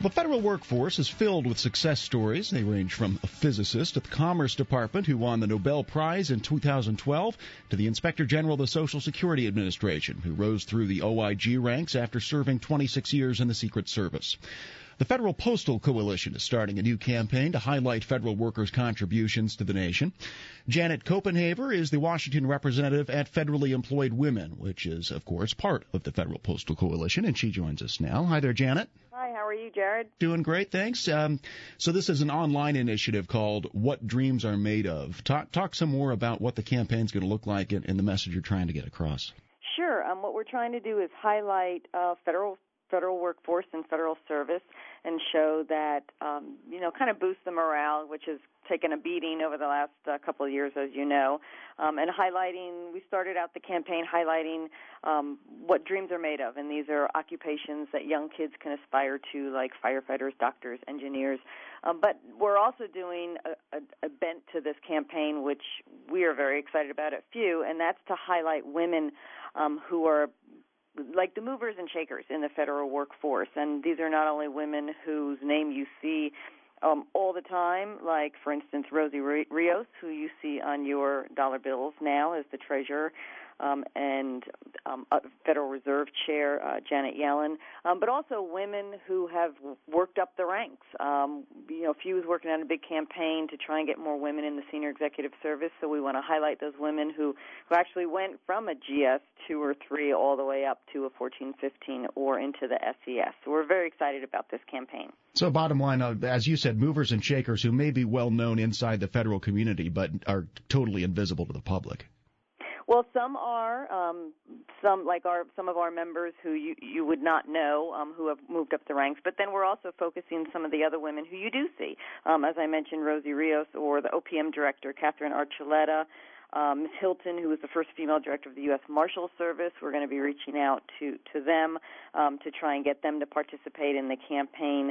The federal workforce is filled with success stories. They range from a physicist at the Commerce Department who won the Nobel Prize in 2012 to the Inspector General of the Social Security Administration who rose through the OIG ranks after serving 26 years in the Secret Service. The Federal Postal Coalition is starting a new campaign to highlight federal workers' contributions to the nation. Janet Copenhaver is the Washington representative at Federally Employed Women, which is, of course, part of the Federal Postal Coalition, and she joins us now. Hi there, Janet. Hi, how are you, Jared? Doing great, thanks. So this is an online initiative called What Dreams Are Made Of. Talk some more about what the campaign's going to look like and the message you're trying to get across. Sure. What we're trying to do is highlight federal workforce and federal service and show that, kind of boost the morale, which has taken a beating over the last couple of years, as you know, and we started out the campaign highlighting what dreams are made of, and these are occupations that young kids can aspire to, like firefighters, doctors, engineers. But we're also doing a bent to this campaign, which we are very excited about at FEW, and that's to highlight women who are like the movers and shakers in the federal workforce. And these are not only women whose name you see all the time, like, for instance, Rosie Rios, who you see on your dollar bills now as the treasurer, and Federal Reserve Chair Janet Yellen, but also women who have worked up the ranks. FEW is working on a big campaign to try and get more women in the senior executive service, so we want to highlight those women who actually went from a GS 2 or 3 all the way up to a 14, 15, or into the SES. So we're very excited about this campaign. So bottom line, as you said, movers and shakers who may be well known inside the federal community but are totally invisible to the public. Well, some are, some of our members who you would not know, who have moved up the ranks. But then we're also focusing some of the other women who you do see. As I mentioned, Rosie Rios, or the OPM director, Catherine Archuleta, Ms. Hilton, who was the first female director of the U.S. Marshal Service. We're going to be reaching out to them to try and get them to participate in the campaign.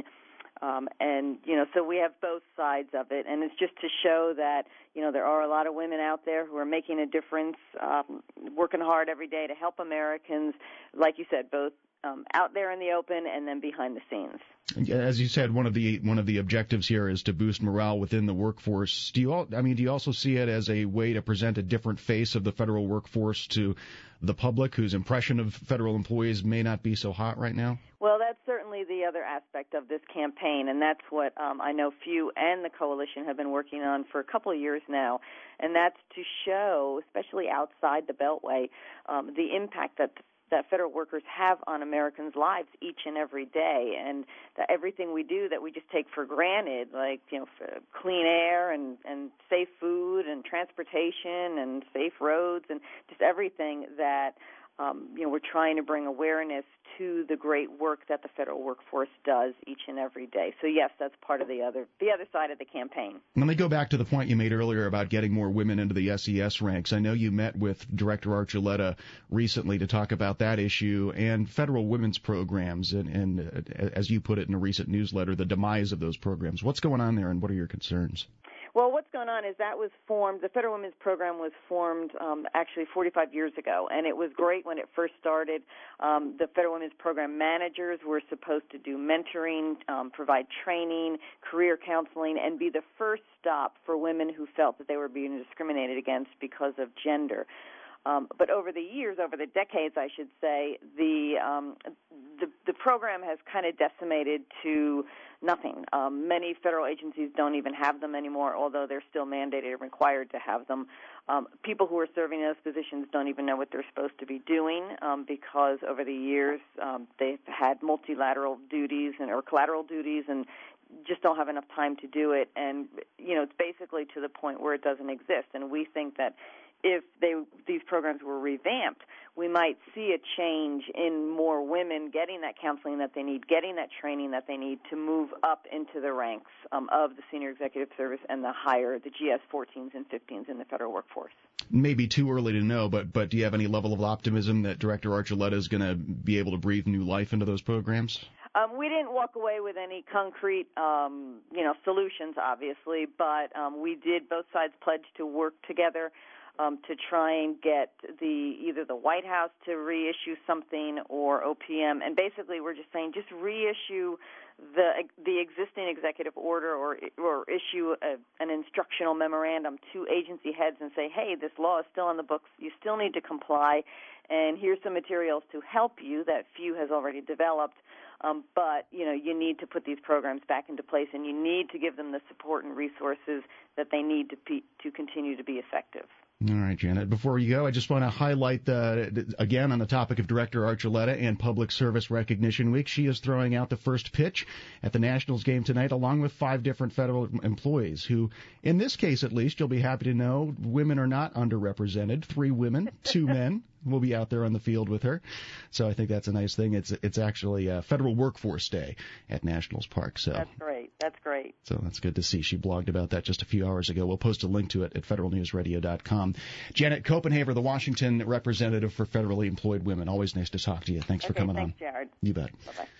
So we have both sides of it, and it's just to show that, there are a lot of women out there who are making a difference, working hard every day to help Americans, like you said, both out there in the open and then behind the scenes. As you said, one of the objectives here is to boost morale within the workforce. Do you also see it as a way to present a different face of the federal workforce to the public, whose impression of federal employees may not be so hot right now? Well, that's certainly the other aspect of this campaign, and that's what I know FEW and the coalition have been working on for a couple of years now, and that's to show, especially outside the Beltway, the impact that federal workers have on Americans' lives each and every day, and that everything we do that we just take for granted, like clean air and safe food and transportation and safe roads and just everything that we're trying to bring awareness to the great work that the federal workforce does each and every day. So yes, that's part of the other side of the campaign. Let me go back to the point you made earlier about getting more women into the SES ranks. I know you met with Director Archuleta recently to talk about that issue and federal women's programs and as you put it in a recent newsletter, the demise of those programs. What's going on there and what are your concerns? Well, what's going on is the Federal Women's Program was formed actually 45 years ago, and it was great when it first started. The Federal Women's Program managers were supposed to do mentoring, provide training, career counseling, and be the first stop for women who felt that they were being discriminated against because of gender. But over the years, over the decades, I should say, the program has kind of decimated to nothing. Many federal agencies don't even have them anymore, although they're still mandated and required to have them. People who are serving those positions don't even know what they're supposed to be doing because over the years they've had multilateral duties or collateral duties and just don't have enough time to do it. And, it's basically to the point where it doesn't exist. And we think that if these programs were revamped, we might see a change in more women getting that counseling that they need, getting that training that they need to move up into the ranks of the senior executive service and the GS 14s and 15s in the federal workforce. Maybe too early to know, but do you have any level of optimism that Director Archuleta is going to be able to breathe new life into those programs? We didn't walk away with any concrete, solutions, obviously, but we did. Both sides pledged to work together to try and get either the White House to reissue something or OPM. And basically we're just saying just reissue the existing executive order or issue an instructional memorandum to agency heads and say, hey, this law is still on the books. You still need to comply, and here's some materials to help you that FEW has already developed. But, you need to put these programs back into place, and you need to give them the support and resources that they need to continue to be effective. All right, Janet. Before you go, I just want to highlight, again, on the topic of Director Archuleta and Public Service Recognition Week, she is throwing out the first pitch at the Nationals game tonight, along with 5 different federal employees who, in this case at least, you'll be happy to know, women are not underrepresented. 3 women, 2 men will be out there on the field with her. So I think that's a nice thing. It's actually Federal Workforce Day at Nationals Park. So That's great. That's great. So that's good to see. She blogged about that just a few hours ago. We'll post a link to it at federalnewsradio.com. Janet Copenhaver, the Washington representative for federally employed women. Always nice to talk to you. Thanks for coming on. Thanks, Jared. You bet. Bye-bye.